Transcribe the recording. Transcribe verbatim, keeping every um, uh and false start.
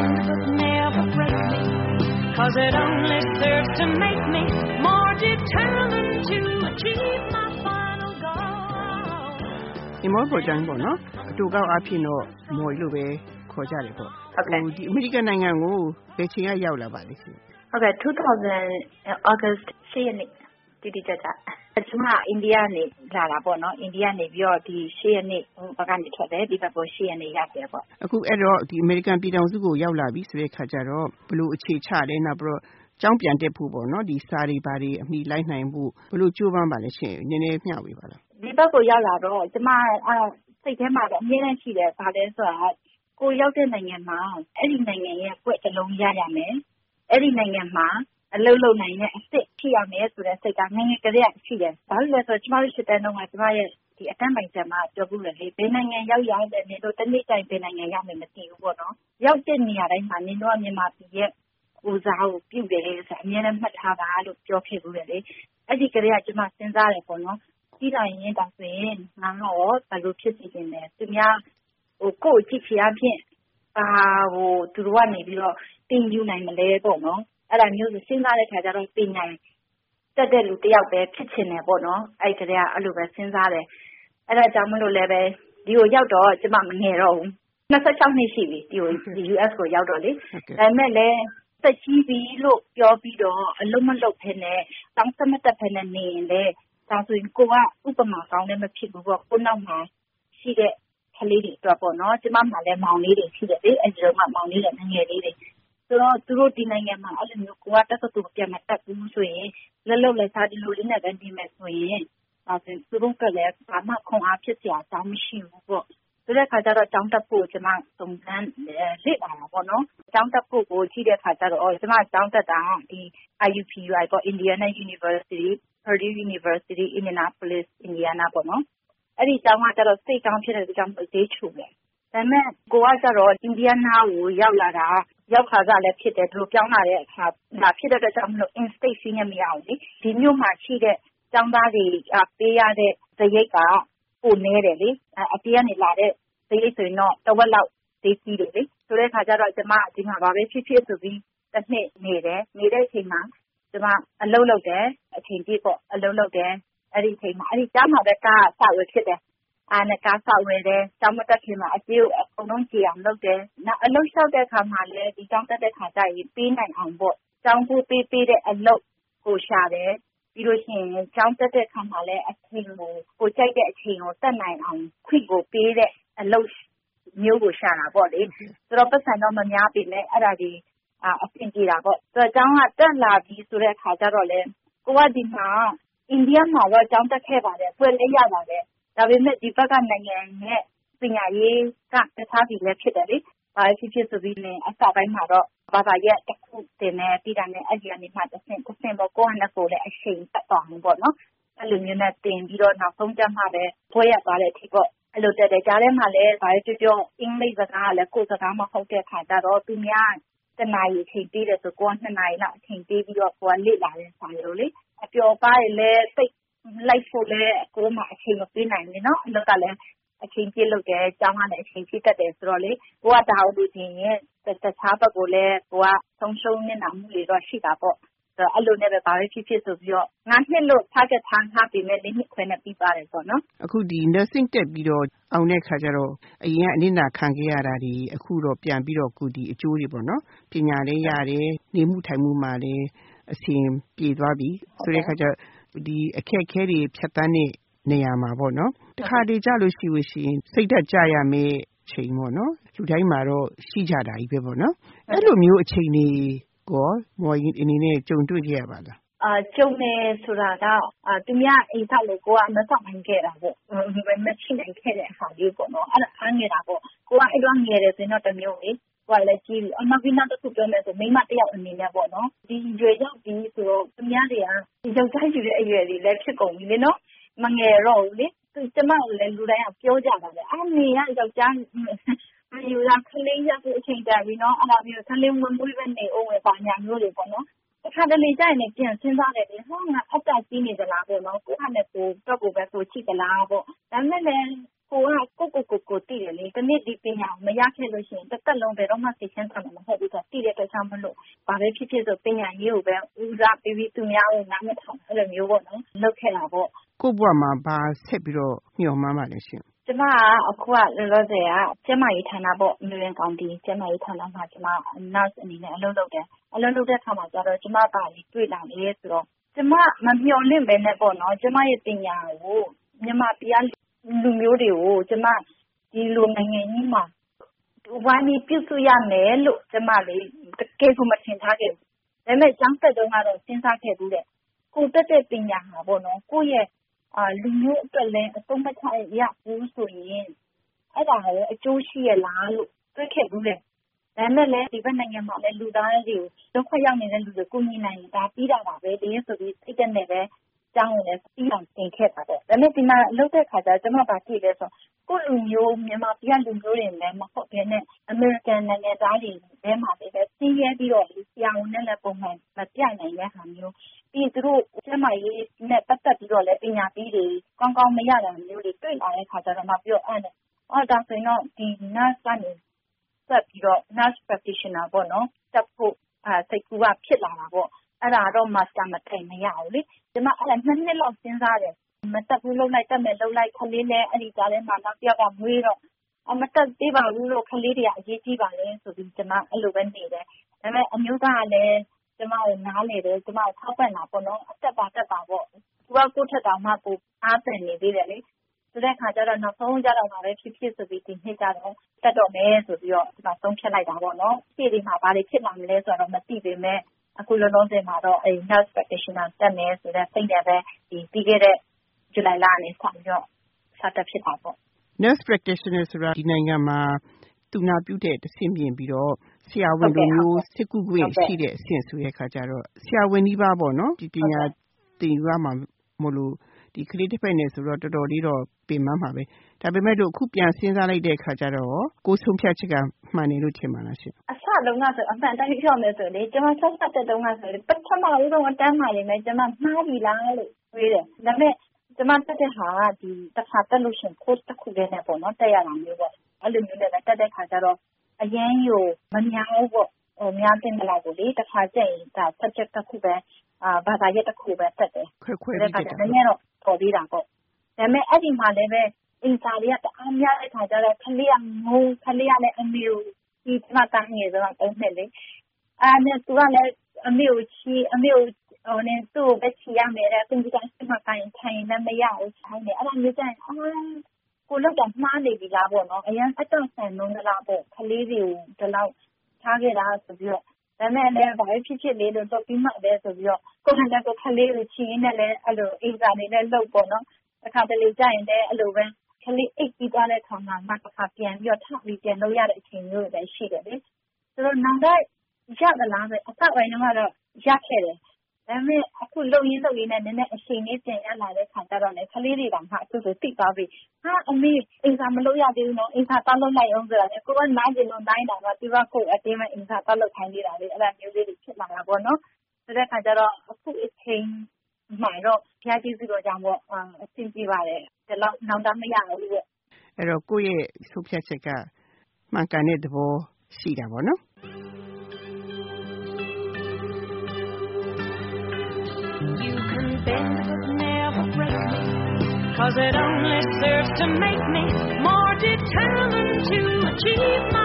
bonds would never break me, 'cause it only serves to make me more determined to achieve my final goal. ဒီမောပေါ်တိုင်းပေါ့နော်အတူကောက်အဖြစ်တော့မော်လို့ပဲခေါ်ကြတယ်ပေါ့ဟုတ်ကဲ့ဒီအမေရိကန်နိုင်ငံကိုဘယ်ချိန်ကရောက်လာပါလဲရှင်ဟုတ်ကဲ့two thousand August eighthရက်နေ့တိတိကျကျကျွန်မအိန္ဒိယနေလာတာပေါ့နော်အိန္ဒိယနေပြီးတော့ဒီeighthရက်နေ့ဘက်ကနေထွက်တယ်ဒီဘက်ကိုeighthရက်နေ့ရောက်တယ်ပေါ့အခုအဲ့တော့ဒီအမေရိကန်ပြည်ထောင်စုကိုရောက်လာပြီဆိုတဲ့ခါကျတော့ဘလို့အခြေချတယ်နောက်ပြီးတော့ကျောင်းပြန်တက်ဖို့ပေါ့နော်ဒီစာတွေဘာတွေအမိလိုက်နိုင်ဖို့ဘလို့ကြိုးပမ်းပါလဲရှင်နည်းနည်းမျှဝေပါလားဒီဘက်ကိုရောက်လာတော့ကျွန်မအဲ့စိတ်ထဲမှာတော့အမြဲတမ်းရှိတယ်ဗာလဲဆိုတာကိုရောက်တဲ့နိုင်ငံမှာအဲ့ဒီနိုင်ငံရဲ့ကွက်တစ်လုံးရရမယ်အဲ့ဒီနိုင်ငံမှာအလုပ်လုပ်နိုင်တဲ့အစ်စ်ဖြစ်ရမယ်ဆိုတဲ့စိတ်ကငယ်ငယ်ကလေးကရှိတယ်ဘာလို့လဲဆိုတော့ကျွန်မတို့ရှစ်တန်းတော့ကကျွန်မရဲ့ဒီအတန်းပိုင်ချက်မှာပြောဘူးလေဘယ်နိုင်ငံရောက်ရတဲ့နေတော့တနေ့တိုင်းဘယ်နိုင်ငံရောက်မယ်မသိဘူးပေါ့နော်ရောက်တဲ့နေရာတိုင်းမှာနင်တို့ကမြန်မာပြည်ရဲ့ကိုစားကိုပြုတ်တယ်ဆိုအများနဲ့မှတ်ထားပါလို့ပြောခဲ့ဘူးလေအဲ့ဒီကလေးကကျွန်မစဉ်းစားတယ်ပေါ့နော်ပြီးတိုင်းရင်ဒါဆိုရင်ငါတော့ဘယ်လိုဖြစ်စီနေလဲသူများဟိုကိုယ့်ကြည့်ချင်အဖြစ်အာဟိုသူတို့ကနေပြီးတော့တင်ယူနိုင်မလဲပေါ့နော်အဲ့ဒါမျိုးစဉ်းစားတဲ့ခါကျတော့ပညာတက်တဲ့လူတယောက်ပဲဖြစ်ချင်တယ်ပေါ့နော်အဲ့ကလေးကအဲ့လိုပဲစဉ်းစားတယ်အဲ့ဒါကြောင့်မလို့လည်းပဲဒီကိုရောက်တော့ကျမမငယ်တော့ဘူးtwenty-sixနှစ်ရှိပြီဒီကိုဒီ U S ကိုရောက်တော့လေဒါပေမဲ့လည်းသက်ကြီးပြီလို့ပြောပြီးတော့အလုံးမလုံးဖ ೇನೆ တောင်းစမတက်ဖ ೇನೆ နေရင်လေဒါဆိုရင်ကိုကဥပမာကောင်းလည်းမဖြစ်ဘူးပေါ့ကိုနောက်မှာရှိတဲ့ကလေးတွေအတွက်ပေါ့နော်ကျမမှလည်းမောင်လေးတွေရှိတယ်လေအဲ့ဒီတော့မှမောင်လေးတွေငယ်လေးတွေဆိုတော့သူတို့ဒီနိုင်ငံမှာအဲ့လိုမျိုးကိုကတက်တူပြန်မတက်ဘူးဆိုရင်လက်လုံးလက်စားဒီလိုလေးနဲ့ပဲနေမယ်ဆိုရင်ဒါဆိုသူတို့ကလည်းဘာမှခွန်အားဖြစ်စရာအကြောင်းမရှိဘူးပေါ့ဆိုတဲ့ခါကျတော့ကျောင်းတက်ဖို့ကျွန်မစုံစမ်းလေ့လာတာပေါ့နော်ကျောင်းတက်ဖို့ကိုကြည့်တဲ့ခါကျတော့ကျွန်မကျောင်းတက်တာဒီ I U P U I ပေါ့ Indiana University Purdue University Indianapolis Indiana ပေါ့နော်အဲ့ဒီကျောင်းကကျတော့စိတ်ကောင်းဖြစ်တဲ့ကျောင်းကိုဈေးချိုတယ်ဒါပေမဲ့ကိုကကျတော့အင်ဒီယားနားကိုရောက်လာတာရောက်ခါကလည်းဖြစ်တယ်သူတို့ပြောင်းလာတဲ့အခါဒါဖြစ်တဲ့အတွက်ကြောင့်မလို့ in state စီးနေမရအောင်လေဒီမြို့မှာရှိတဲ့ကျောင်းသားတွေပေးရတဲ့ဇရိတ်ကပိုနေတယ်လေအတေးကနေလာတဲ့ဇရိတ်ဆိုရင်တော့တဝက်လောက်သေးကြီးတယ်လေဆိုတဲ့ခါကျတော့ကျမဒီမှာဘာပဲဖြစ်ဖြစ်ဆိုပြီးတစ်နှစ်နေတယ်နေတဲ့အချိန်မှာကျမအလုပ်လုပ်တယ်အချိန်ပြည့်ပေါ့အလုပ်လုပ်တယ်အဲ့ဒီအချိန်မှာအဲ့ဒီကျောင်းမှာပဲကားစဝယ်ဖြစ်တယ်အားနဲ့ကားဆောက်ဝယ်တယ်ကျောင်းမတက်ခင်မှာအကျိုးအကုန်လုံးကြည့်အောင်လုပ်တယ်နောက်အလုပ်လျှောက်တဲ့အခါမှာလည်းဒီကျောင်းတက်တဲ့ခါကျရင်ပေးနိုင်အောင်ပေါ့ကျောင်းဖို့ပေးပေးတဲ့အလုပ်ကိုရှာတယ်ပြီးလို့ရှိရင်ကျောင်းတက်တဲ့အခါမှာလည်းအချိန်ကိုကိုကြိုက်တဲ့အချိန်ကိုတက်နိုင်အောင်ခွင့်ကိုပေးတဲ့အလုပ်မျိုးကိုရှာတာပေါ့လေဆိုတော့ပတ်စံတော့မများပြီလေအဲ့ဒါဒီအဆင်ပြေတာပေါ့ဆိုတော့ကျောင်းကတက်လာပြီးဆိုတဲ့အခါကျတော့လေကိုကဒီမှာအိန္ဒိယမှာတော့ကျောင်းတက်ခဲ့ပါတယ်ပွဲလေးရပါတယ်ဒါပေမဲ့ဒီဘက်ကနိုင်ငံရဲ့ပညာရေးကတခြားပြည်လည်းဖြစ်တယ်လေ။ဘာဖြစ်ဖြစ်ဆိုပြီးနေအစပိုင်းမှာတော့ဘာသာရဲ့တစ်ခုတင်နေပြီးတာနဲ့အဲ့ဒီကနေမှတစ်ဆင့်တစ်ဆင့်ပေါ့ကိုယ့်နဲ့ကိုယ်လည်းအချိန်တက်သွားမှာပေါ့နော်။အဲ့လိုမျိုးနဲ့တင်ပြီးတော့နောက်ဆုံးကျမှပဲဘွဲရသွားတဲ့အထိပေါ့အဲ့လိုတက်တယ်ကြားထဲမှာလည်းဘာဖြစ်ပြောအင်္ဂလိပ်စကားကလည်းကိုယ်စကားမဟုတ်တဲ့ခါကျတော့သူများတနာရီအချိန်ပေးတယ်ဆိုကိုယ်ကနှစ်နာရီလောက်အချိန်ပေးပြီးတော့ကိုယ်ကလေ့လာတဲ့ဆိုင်လိုလေအပျော်ပါးရလည်းစိတ်လိုက်ဖို့လည်းကိုယ်မှအချိန်မပေးနိုင်ဘူးနော်အလုပ်ကလည်းအချိန်ပြည့်လုပ်တယ်ကျောင်းကလည်းအချိန်ပြည့်တက်တယ်ဆိုတော့လေကိုကဒါဟုတ်လို့ချင်းရဲ့တခြားဘက်ကိုလည်းကိုကဆုံးရှုံးနေတာမှုတွေတော့ရှိတာပေါ့ဆိုတော့အဲ့လိုနဲ့ပဲဘာပဲဖြစ်ဖြစ်ဆိုပြီးတော့ငါနှစ်လို့ target ထားထားပြီးမဲ့လေးနှစ်ခွဲနဲ့ပြီးပါတယ်ပေါ့နော်အခုဒီ nursing တက်ပြီးတော့အောင်တဲ့ခါကျတော့အရင်ကအနစ်နာခံခဲ့ရတာဒီအခုတော့ပြန်ပြီးတော့ကုဒီအကျိုးတွေပေါ့နော်ပညာလည်းရတယ်နေမှုထိုင်မှုမှာလည်းအဆင်ပြေသွားပြီဆိုတဲ့ခါကျဒီအခက်အခဲတွေဖြတ်တန်းတဲ့နေရာမှာပေါ့နော်တခါတည်းကြလို့ရှိလို့ရှိရင်စိတ်ဓာတ်ကြရမယ့်ချိန်ပေါ့နော်လူတိုင်းမှာတော့ရှိကြတာကြီးပဲပေါ့နော်အဲ့လိုမျိုးအချိန်တွေကိုမော်ရင်အနေနဲ့ကြုံတွေ့ခဲ့ရပါလားအာကျုံနေဆိုတာကအာသူများအိမ်ဆောက်လို့ကိုကမဆောက်နိုင်ခဲ့တာပေါ့မချိနိုင်ခဲ့တဲ့အခါလေးပေါ့နော်အဲ့ဒါအားငယ်တာပေါ့ကိုကအဲ့လိုငယ်တယ်ဆိုတော့တမျိုးလေကိုကလည်းကြီးပြီအမကနောက်တစ်ခုပြောမယ်ဆိုမိမတယောက်အနေနဲ့ပေါ့နော်ဒီရွယ်ရောက်ပြီးဆိုတော့သူများတွေကဒီယောက်ျားယူတဲ့အရွယ်တွေလည်းဖြစ်ကုန်ပြီလေနော်မငယ်တော့ဘူးလေသူကျမကိုလည်းလူတိုင်းကပြောကြတာလေအဲ့နေရယောက်ျားမယူတာခလေးရတဲ့အချိန်တည်းပြီးနော်အဲ့ဒါပြီးခလေးဝင်မွေးပဲနေအောင်ပဲပါညာမျိုးတွေပေါ့နော်အခါတလေကျရင်လည်းပြန်စဉ်းစားတယ်လေဟောငါအတက်ကြီးနေသလားပေါ့နော်ကိုကလည်းကိုတော့ကိုပဲဆိုချိသလားပေါ့ဒါမဲ့လည်းကိုကကိုကိုကိုကိုတည်တယ်လေတနေ့ဒီပညာမရခဲ့လို့ရှိရင်တစ်သက်လုံးဘယ်တော့မှသိချင်တာမဟုတ်ဘူးဆိုတည်တဲ့အတွက်ကြောင့်မလို့ဘာပဲဖြစ်ဖြစ်ဆိုပညာရေးကိုပဲဦးစားပေးပြီးသူများကိုနားမထောင်အဲ့လိုမျိုးပေါ့နော်လုပ်ခဲ့တာပေါ့ကိုဘွားမှာဘာဆက်ပြီးတော့မျှော်မှန်းပါလဲရှင်ကျမကအခုကလောလောဆယ်ကကျမရေးဌာနပေါ့မြို့ရင်ကောင်တီကျမရေးဌာနမှာကျမ nurse အနေနဲ့အလုပ်လုပ်တယ်အလုပ်လုပ်တဲ့အခါမှာကျတော့ကျမပါလေးတွေ့လာနေရဲဆိုတော့ကျမမမျှော်လင့်ပဲနဲ့ပေါ့နော်ကျမရဲ့ပညာကိုမြန်မာပြည်လူမျိုးတွေကိုကျမဒီလိုနိုင်ငံကြီးမှာဝိုင်းပြီးပြုစုရမယ်လို့ကျမလေးတကယ်ကိုမထင်ထားခဲ့ဘူး။ဒါပေမဲ့ကျောင်းတက်တုန်းကတော့စဉ်းစားခဲ့ဘူးတဲ့။ကိုတက်တဲ့ပညာမှာပေါ့နော်ကိုရဲ့အာလူမျိုးအတွက်လည်းအသုံးမချရဘူးဆိုရင်အဲ့ဒါလည်းအကျိုးရှိရလားလို့တွေးခဲ့ဘူးလေ။ဒါပေမဲ့လည်းဒီဘက်နိုင်ငံမှာလည်းလူသားတွေကိုဒုက္ခရောက်နေတဲ့လူတွေကိုညီနိုင်တာပြီးတာပါပဲ။ဒီရဆိုပြီးစိတ်တက်နေပဲကျောင်းဝင်လည်းပြီးအောင်သင်ခဲ့တာပေါ့။ဒါပေမဲ့ဒီမှာလုပ်တဲ့ခါကျကျမဘာကြည့်လဲဆိုကိုလူမျိုးမြန်မာပြည်လူမျိုးတွေလည်းမဟုတ်ဘဲနဲ့အမေရိကန်နိုင်ငံသားတွေထဲမှာလည်းစီးရဲပြီးတော့ဆရာဝန်နဲ့လည်းပုံမှန်မပြနိုင်တဲ့ဟာမျိုးပြီးသူတို့ကျမရေးနဲ့ပတ်သက်ပြီးတော့လည်းပညာပေးတွေကောင်းကောင်းမရတာမျိုးတွေတွေ့လာတဲ့ခါကျတော့မှပြောအဲ့နဲ့အော်ဒါဆိုရင်တော့ဒီ nurse ကနေဆက်ပြီးတော့ nurse practitioner ပေါ့နော်တက်ဖို့အဲစိတ်ကူးကဖြစ်လာတာပေါ့အဲ့ဒါတော့ master မထိုင်မရဘူးလေကျမအဲ့ဒါနှစ်နှစ်လောက်စဉ်းစားတယ်မတက်ဘူးလုံးလိုက်တက်မယ်လုံးလိုက်ခလေးလဲအဲ့ဒီကြားထဲမှာနောက်တစ်ယောက်ကမွေးတော့အမတက်သေးပါဘူးလို့ခလေးတွေကအရေးကြီးပါလေဆိုပြီးကျမအဲ့လိုပဲနေတယ်ဒါပေမဲ့အမျိုးသားကလည်းကျမကိုနားလေတယ်ကျမကိုထောက်ပံ့တာပေါ့နော်အတက်ပါတက်ပါပေါ့သူကကိုထက်တောင်မှကိုအားပန်နေသေးတယ်လေဆိုတဲ့ခါကျတော့နောက်ဆုံးကြတော့မှပဲဖြစ်ဖြစ်ဆိုပြီးဒီနေ့ကျတော့တက်တော့မယ်ဆိုပြီးတော့ဒီမှာဆုံးဖြတ်လိုက်တာပေါ့နော်ရှေ့ဒီမှာဘာတွေဖြစ်လာမလဲဆိုတော့မသိပေမဲ့အခုလောလောဆယ်မှာတော့အဲ nurse practitioner တက်မယ်ဆိုတဲ့စိတ်နဲ့ပဲဒီပြီးခဲ့တဲ့ဇူလိုင်လနဲ့ဆက်ပြီးတော့စတက်ဖြစ်တာပေါ့ nurse practitioner ဆိုတာဒီနိုင်ငံမှာသူနာပြုတဲ့တဆင့်ပြင်ပြီးတော့ဆရာဝန်လိုမျိုးစစ်ကူခွင့်ရှိတဲ့အဆင့်ဆိုတဲ့အခါကျတော့ဆရာဝန်ကြီးပါပေါ့နော်ဒီပညာသင်ယူရမှာမလို့ဒီကလေးတစ်ဖက်နဲ့ဆိုတော့တော်တော်လေးတော့ပြင်မှန်းပါပဲဒါပေမဲ့လို့အခုပြန်စဉ်းစားလိုက်တဲ့အခါကျတော့ကိုဆုံးဖြတ်ချက်ကမှန်တယ်လို့ထင်ပါလားရှင်အစလုံးကဆိုအမှန်တိုင်းပြောမယ်ဆိုလေကျွန်မဆက်ဆက်တဲ့တုန်းကဆိုလေပထမဦးဆုံးအတန်းမှနေမယ်ကျွန်မမှားပြီလားလို့တွေးတယ်ဒါပေမဲ့ကျမတက်တဲ့ဟာကဒီတစ်ခါတက်လို့ရှင် course တစ်ခုလေးနဲ့ပေါ့နော်တက်ရတာမျိုးပေါ့အဲ့လိုမျိုးနဲ့တက်တဲ့ခါကျတော့အရင်ကိုမများဘူးပေါ့ဟိုများတင်မလားကိုလေတစ်ခါကျရင်ဒါ subject တစ်ခုပဲအာဘာသာရပ်တစ်ခုပဲတက်တယ်ခွဲခွဲပြီးတက်တယ်နည်းနည်းတော့ပေါ်သေးတာပေါ့ဒါပေမဲ့အဲ့ဒီမှာလည်းပဲအင်စာတွေကတအားများတဲ့ခါကျတော့ခလေးကငုံခလေးကလည်းအမေကိုဒီမှာတန်းနေဆိုတော့တုံးနေလေအဲ့နဲ့သူကလည်းအမေကိုချီအမေကိုဟိုနေသူ့ကိုပဲချီရမယ်တဲ့ကွန်ပျူတာစမကိုင်းထိုင်နေမရဘူးထိုင်နေအဲ့ဒါမျိုးကျရင်အာကိုလောက်တော့မှားနေပြီလားပေါ့နော်အရင်အတော့ဆန်လုံးလားပေါ့ခလေးတွေကိုဒီလောက်ထားခဲ့တာဆိုပြီးတော့ဒါမဲ့လည်းဘာဖြစ်ဖြစ်လေးလို့တော့ပြီးမှပဲဆိုပြီးတော့ကိုယ်ကလည်းကိုခလေးကိုချီရင်းနဲ့လည်းအဲ့လိုအင်စာနေနဲ့လှုပ်ပေါ့နော်အခါတလေကြာရင်လည်းအဲ့လိုပဲခလေးအိတ်ပြီးသွားတဲ့ခါမှာမှတစ်ခါပြန်ပြီးတော့ထပ်ပြီးပြန်လုပ်ရတဲ့အချိန်မျိုးတွေရှိတယ်လေဆိုတော့နောက်တော့ရသလားပဲအသက်ပိုင်းကတော့ရခဲ့တယ်ဒါပေမဲ့အခုလုံရင်းလုံရင်းနဲ့နည်းနည်းအချိန်လေးပြန်ရလာတဲ့ခါကျတော့လေခလေးတွေတောင်မှအခုဆိုသိသွားပြီဟာအမေအင်စာမလုပ်ရသေးဘူးနော်အင်စာတောက်လုပ်လိုက်အောင်ဆိုတာလေကိုကနားကျင်လို့တိုင်းတာတော့ဒီဘက်ကိုအတင်းမဲ့အင်စာတောက်လုပ်ခိုင်းနေတာလေအဲ့ဒါမျိုးလေးတွေဖြစ်လာတာပေါ့နော်ဆိုတဲ့ခါကျတော့အခုအချိန်မှတော့ဖျားကြည့်ပြီးတော့ကြောင့်ပေါ့အဆင်ပြေပါတယ်ဒီလောက်နောက်တော့မရဘူးပေါ့အဲ့တော့ကိုယ့်ရဲ့ဆုံးဖြတ်ချက်ကမှန်ကန်တဲ့သဘောရှိတာပေါ့နော် You can bend but never break me, 'cause it only serves to make me more determined to achieve my